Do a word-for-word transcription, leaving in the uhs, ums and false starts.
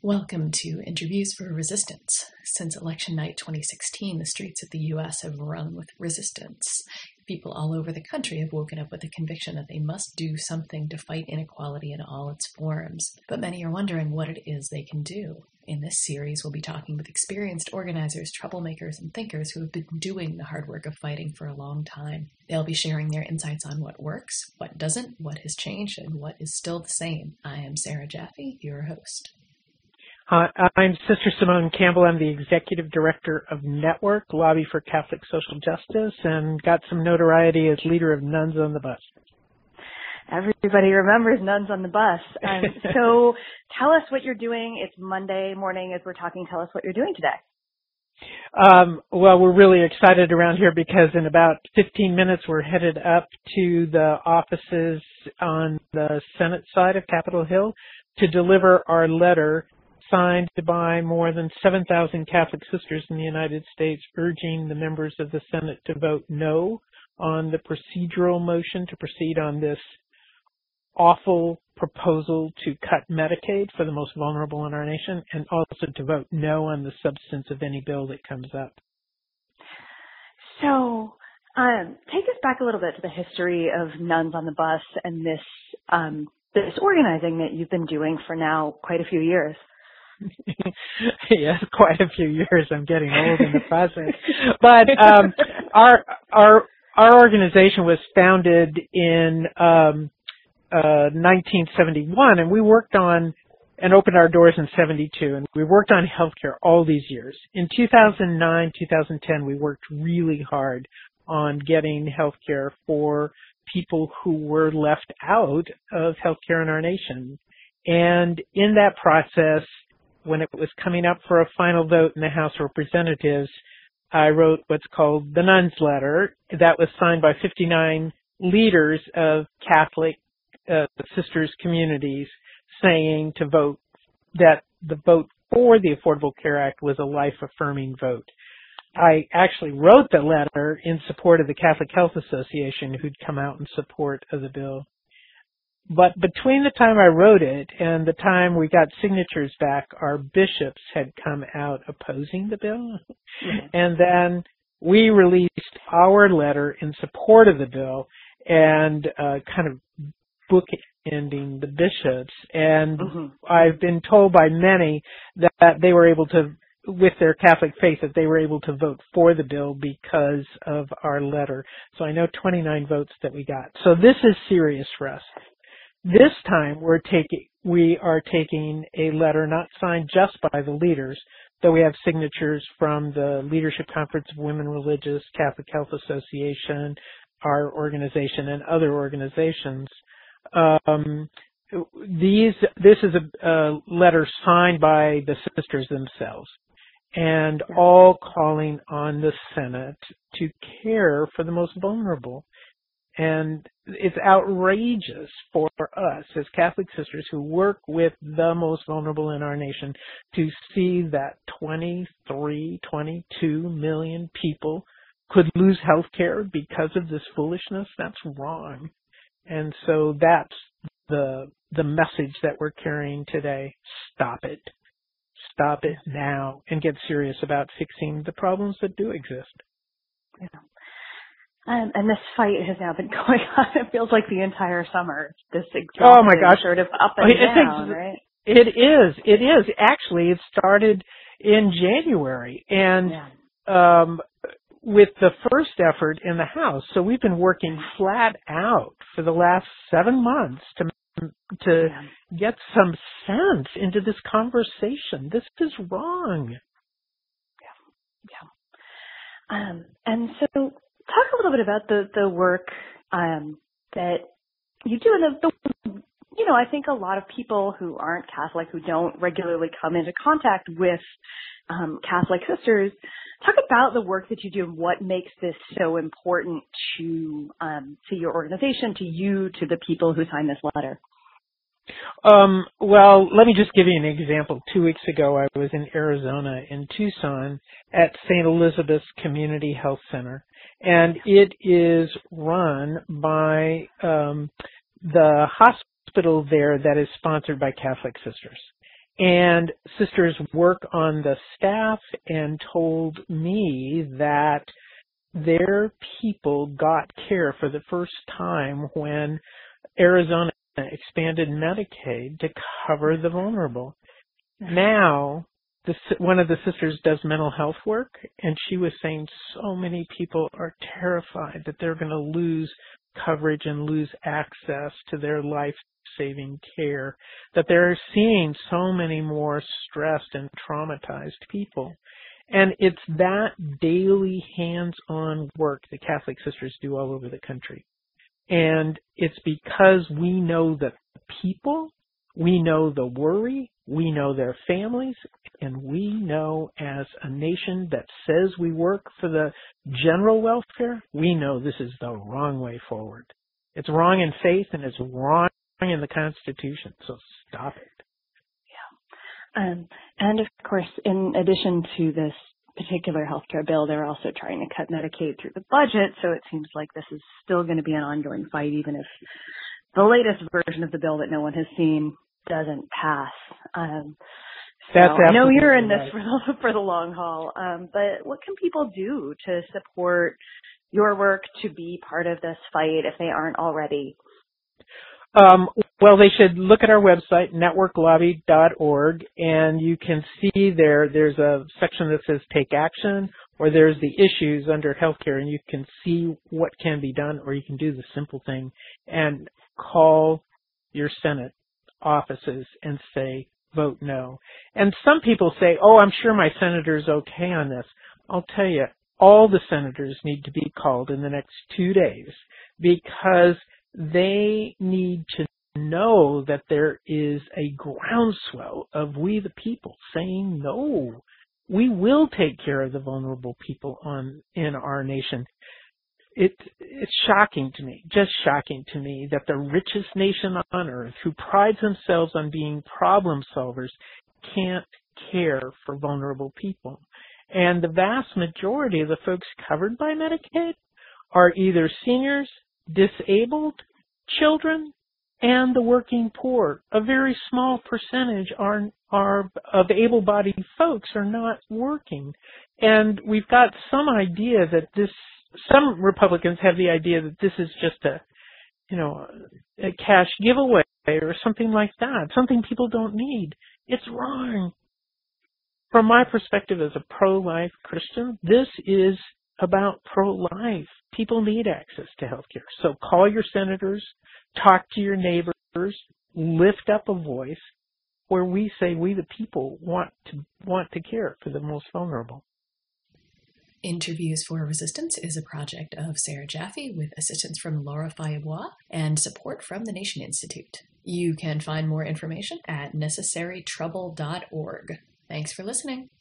Welcome to Interviews for Resistance. Since election night twenty sixteen, the streets of the U S have rung with resistance. People all over the country have woken up with the conviction that they must do something to fight inequality in all its forms. But many are wondering what it is they can do. In this series, we'll be talking with experienced organizers, troublemakers, and thinkers who have been doing the hard work of fighting for a long time. They'll be sharing their insights on what works, what doesn't, what has changed, and what is still the same. I am Sarah Jaffe, your host. Hi, I'm Sister Simone Campbell. I'm the Executive Director of Network, Lobby for Catholic Social Justice, and got some notoriety as leader of Nuns on the Bus. Everybody remembers Nuns on the Bus. Um, so tell us what you're doing. It's Monday morning as we're talking. Tell us what you're doing today. Um, well, we're really excited around here because in about fifteen minutes we're headed up to the offices on the Senate side of Capitol Hill to deliver our letter signed by more than seven thousand Catholic sisters in the United States, urging the members of the Senate to vote no on the procedural motion to proceed on this awful proposal to cut Medicaid for the most vulnerable in our nation, and also to vote no on the substance of any bill that comes up. So um, take us back a little bit to the history of Nuns on the Bus and this um, this organizing that you've been doing for now quite a few years. Yes, quite a few years. I'm getting old in the process. But um, our our our organization was founded in um, uh, nineteen seventy-one, and we worked on and opened our doors in seventy-two, and we worked on healthcare all these years. In two thousand nine, two thousand ten, we worked really hard on getting healthcare for people who were left out of healthcare in our nation. And in that process, when it was coming up for a final vote in the House of Representatives, I wrote what's called the Nuns Letter. That was signed by fifty-nine leaders of Catholic uh, sisters communities saying to vote that the vote for the Affordable Care Act was a life-affirming vote. I actually wrote the letter in support of the Catholic Health Association, who'd come out in support of the bill. But between the time I wrote it and the time we got signatures back, our bishops had come out opposing the bill. Mm-hmm. And then we released our letter in support of the bill and uh, kind of bookending the bishops. And mm-hmm. I've been told by many that, that they were able to, with their Catholic faith, that they were able to vote for the bill because of our letter. So I know twenty-nine votes that we got. So this is serious for us. This time we're taking, we are taking a letter not signed just by the leaders, though we have signatures from the Leadership Conference of Women Religious, Catholic Health Association, our organization, and other organizations. Um, these, this is a, a letter signed by the sisters themselves, and all calling on the Senate to care for the most vulnerable. And it's outrageous for us as Catholic sisters who work with the most vulnerable in our nation to see that twenty-three, twenty-two million people could lose health care because of this foolishness. That's wrong. And so that's the the message that we're carrying today. Stop it. Stop it now and get serious about fixing the problems that do exist. Yeah. Um, and this fight has now been going on, it feels like the entire summer. This exhausting oh my gosh. sort of up and it, down, ex- right? It is. It is. Actually, it started in January and yeah. um, with the first effort in the House. So we've been working flat out for the last seven months to to yeah. get some sense into this conversation. This is wrong. Yeah. Yeah. Um, and so talk a little bit about the, the work um, that you do. And the, the, you know, I think a lot of people who aren't Catholic, who don't regularly come into contact with um, Catholic sisters, talk about the work that you do and what makes this so important to um, to your organization, to you, to the people who sign this letter. Um, well, let me just give you an example. Two weeks ago, I was in Arizona, in Tucson, at Saint Elizabeth's Community Health Center, and it is run by um, the hospital there that is sponsored by Catholic sisters. And sisters work on the staff and told me that their people got care for the first time when Arizona expanded Medicaid to cover the vulnerable. Now, the, one of the sisters does mental health work, and she was saying so many people are terrified that they're going to lose coverage and lose access to their life-saving care, that they're seeing so many more stressed and traumatized people. And it's that daily hands-on work that Catholic sisters do all over the country. And it's because we know the people, we know the worry, we know their families, and we know as a nation that says we work for the general welfare, we know this is the wrong way forward. It's wrong in faith and it's wrong in the Constitution, so stop it. Um, and of course, in addition to this particular healthcare bill, they're also trying to cut Medicaid through the budget, so it seems like this is still going to be an ongoing fight, even if the latest version of the bill that no one has seen doesn't pass. Um, so That's I know you're in this right. for the, for the long haul, um, but what can people do to support your work, to be part of this fight if they aren't already? Um, well, they should look at our website, network lobby dot org, and you can see there, there's a section that says Take Action, or there's the issues under healthcare, and you can see what can be done, or you can do the simple thing and call your Senate offices and say, vote no. And some people say, oh, I'm sure my senator's okay on this. I'll tell you, all the senators need to be called in the next two days because they need to know that there is a groundswell of we the people saying no. We will take care of the vulnerable people on in our nation. It, it's shocking to me, just shocking to me, that the richest nation on earth, who prides themselves on being problem solvers, can't care for vulnerable people. And the vast majority of the folks covered by Medicaid are either seniors, disabled, children, and the working poor. A very small percentage are, are of able-bodied folks are not working. And we've got some idea that this, some Republicans have the idea that this is just a, you know, a cash giveaway or something like that, something people don't need. It's wrong. From my perspective as a pro-life Christian, this is about pro-life. People need access to health care. So call your senators, talk to your neighbors, lift up a voice where we say we the people want to want to care for the most vulnerable. Interviews for Resistance is a project of Sarah Jaffe with assistance from Laura Fayebois and support from the Nation Institute. You can find more information at necessary trouble dot org. Thanks for listening.